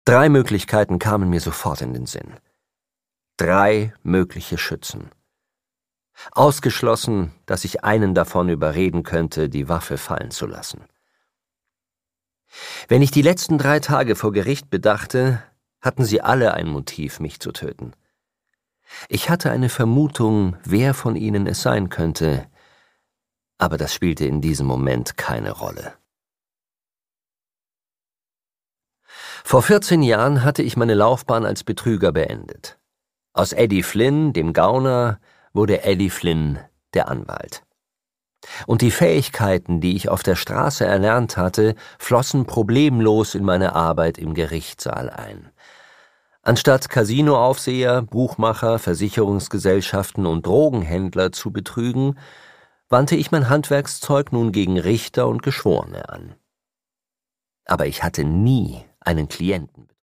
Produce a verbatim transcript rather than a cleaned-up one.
Drei Möglichkeiten kamen mir sofort in den Sinn. Drei mögliche Schützen. Ausgeschlossen, dass ich einen davon überreden könnte, die Waffe fallen zu lassen. Wenn ich die letzten drei Tage vor Gericht bedachte, hatten sie alle ein Motiv, mich zu töten. Ich hatte eine Vermutung, wer von ihnen es sein könnte, aber das spielte in diesem Moment keine Rolle. Vor vierzehn Jahren hatte ich meine Laufbahn als Betrüger beendet. Aus Eddie Flynn, dem Gauner, wurde Eddie Flynn, der Anwalt. Und die Fähigkeiten, die ich auf der Straße erlernt hatte, flossen problemlos in meine Arbeit im Gerichtssaal ein. Anstatt Casinoaufseher, Buchmacher, Versicherungsgesellschaften und Drogenhändler zu betrügen, wandte ich mein Handwerkszeug nun gegen Richter und Geschworene an. Aber ich hatte nie einen Klienten.